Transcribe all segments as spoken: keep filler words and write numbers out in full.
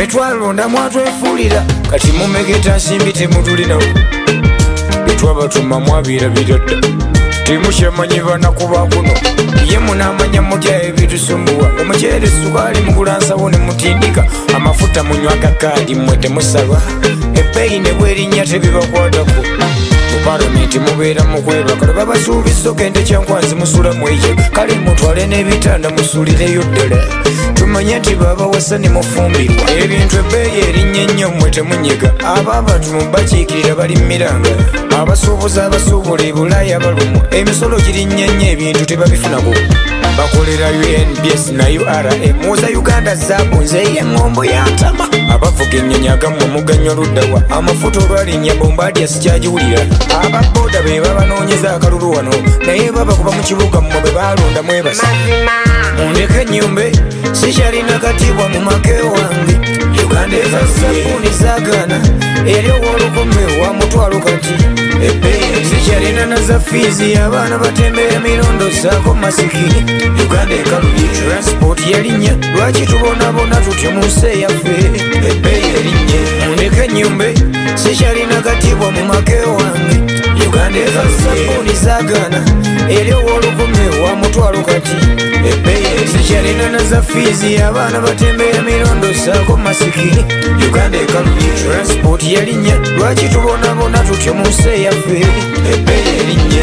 twalonda mwatwefuulira kati mumegeta nsimbi temutulinawo bitwabatuma mwabirabira dda temushamanyi banakuba kuno ye munamanya mutya ebitusumbuwa omuceere sukaali mugulansawo ne mutindika amafuta munywa gakaali mmwe temusalwa ebbeeyi ne bwerinnya tebibakwatako mu palamenti mubeera mukwebaka lwe babasuubiza okende kyankwanzi musulamu ekyo kale mutwale n'ebitanda musulireyo ddala tumanye nti babawasa ne mufumbirwa ebintu ebbeeyi erinnya ennyo mmwe temunyiga abaabatumu bakiikirira bali miranga abasuubuzi abasuubula ebulaaya balumwa emisolo girinnya nnyo ebintu tebabifunako bakolera U N B S na U R A muza Uganda zaabunze y'eŋŋombo yantama abavuga ennyonyi agammwe muganywa luddawa amafuta olwalinnya bombadi asikyagiwulira ababooda be babanoonyeza akalulu wano naye babakuba mu kibuga mmwe bwe baalonda mwebasa mundeke ennyumbe sikyalina katiibwa mu make wange Uganda ezasabuni zaagana eri ow'olukumi wa mutwalo kati ebbeeyi sikyalina na za fiizi abaana batembera mirondo saako masiki Uganda ekalubye transport yalinnya lwaki tubonabona tutyo mu nsi eyaffe ebbeeyi erinnye mundeke ennyumbe sikyalina katiibwa mu make wange Uganda ezasabuni zaagana eri ow'olukumi wa mutwalo kati ebbeeyi sikyalina na za fiizi abaana batembera mirondo saako masiki Uganda ekalubye transport yalinnya lwaki tubonabona tutyo mu nsi eyaffe ebbeeyi erinnye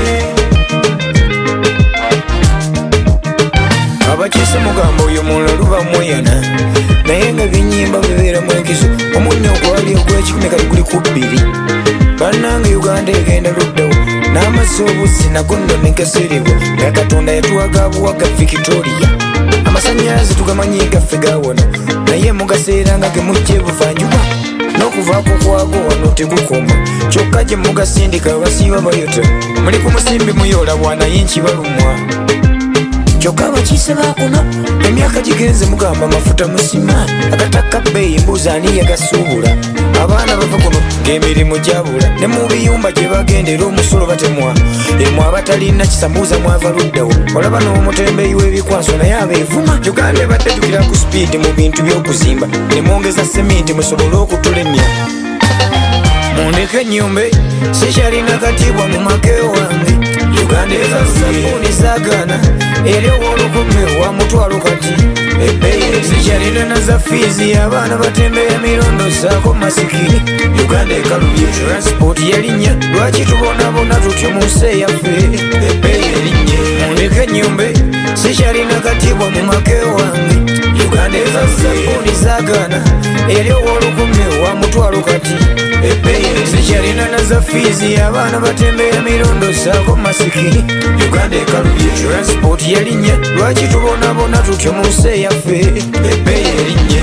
abakiise mugamba oyo mulala luba mweyana naye nga byenyimba bibeera mu enkizo omunnyo ogwali ogw'ekikumi kati guli ku bbiri bannange Uganda egenda luddawo n'amazzi obuzzi nago nno nekaserebwa nga Katonda yatuwaga buwaga Victoria amasannyalaze tugamanyi gaffe gawona naye mugaseera nga gemujja ebuvanjuba n'okuvaako kwago wano tegukoma kyokka gye mugasindika abasiiba bayota muli ku musimbi muyolabwa naye nkibalumwa kyokka abakiise bakuno emyaka gigenze mugamba amafuta musima agataka bbeeyi mbuuza ani yagasuubula abaana bava kuno ng'emirimu gyabula ne mu biyumba gye bagendera omusolo batemwa emu abatalina kisambuuza mwava luddawo olaba n'omutembeeyi w'ebikwaso naye abeevuma Uganda ebadde tukira ku sipiidi mu bintu by'okuzimba ne mwongeza seminti musobole okutulemya mundeke ennyumbe sikyalina katiibwa mu make wange Uganda ezasabuni zaagana eri ow'olukumi wa mutwalo kati ebbeeyi sikyalina na za fiizi abaana batembera mirondo saako masiki Uganda ekalubye transport yalinnya lwaki tubonabona tutyo mu nsi eyaffe ebbeeyi erinnye mundeke ennyumbe sikyalina katiibwa mu make wange Uganda ezasabuni zaagana eri ow'olukumi wa mutwalo kati ebbeeyi sikyalina na za fiizi abaana batembera mirondo saako masiki Uganda ekalubye transport yalinnya lwaki tubonabona tutyo mu nsi eyaffe ebbeeyi erinnye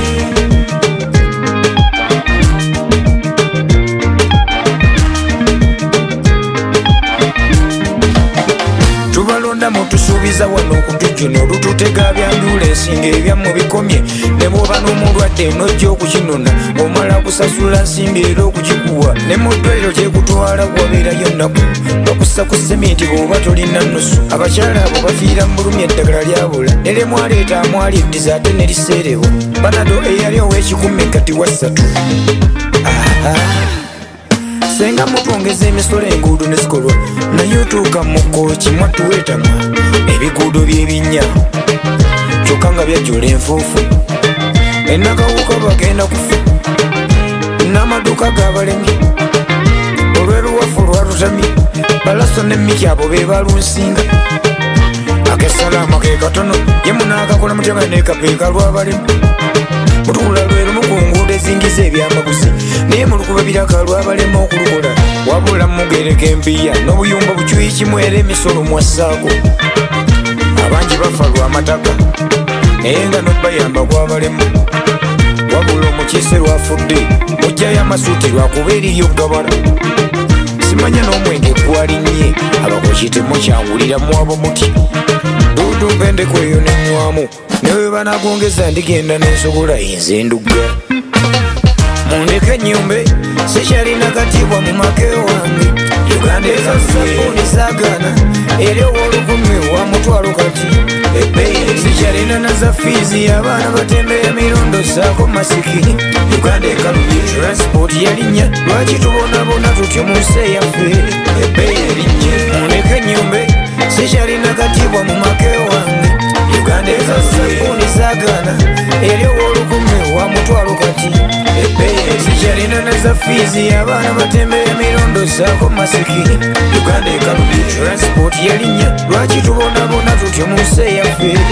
tubalonda mutusuubiza wano okutujjuno olututega byanjula ensinga ebyammwe bikomye ne bw'oba n'omulwadde n'ojja okukinona omala kusasula nsimbi era okukikuwa ne mu ddwaliro gyekutwala wabeerayo nnaku bakussa ku seminti bw'oba tolina nnusu abakyala abo bafiira mu bulumi eddagala lyabula ne lye mwaleeta amwali eddiza ate ne liseerebwa banado eyali ow'ekikumi kati wa ssatu senga mutwongeza emisolo enguudo ne zikolwa naye otuuka mu kooki mwatuweetama ebiguudo by'ebinnya kyokka nga byajjula enfuufu ennakawuka bagenda kufa n'amaduuka g'abalemi olw'eruwafu lwalutami balaso n'emmiki abo be balunsinga akesalaama ke katono ye munaakakola mutya nga neekapeeka lw'abalemu mutukula lwerumu ku nguudo ezingiza ebyamaguzi naye mulukuba biraka lwabalema okulukola wabula mugereka empiya n'obuyumba bukyuyi kimu era emisolo mwassaako abangi bafa lw'amataka naye nga n'obayamba gwabalemu wabula omukiise lwafudde mujjayo amasuuti lwakuba eriyo gabala simanya n'omwenge gwalinnye abakoki temukyawuliramu abo muti duudu mpendeko eyo nenywamu newe banagongeza ndigenda nensobola enze ndugga mundeke ennyumbe sikyalina katiibwa mu make wange Uganda ezasabuni zaagana eri ow'olukumi wa mutwalo kati ebbeeyi sikyalina na za fizi abaana batembeya mirundo saako masiki Uganda ekalubi transport yalinnya lwaki tubonabona tutyo mu nsi eyaffe ebbeeyi erinnye muleke nyumbe sikyalina katiibwa mu make wange Uganda ezasabuni zaagana eri ow'olukumi wa mutwalo kati ebbeeyi sikyalina ne za fizi abaana batembeya mirundo saako masiki Uganda ekalubi transport yalinnya lwaki tubonabona tutyo mu nsi eyaffe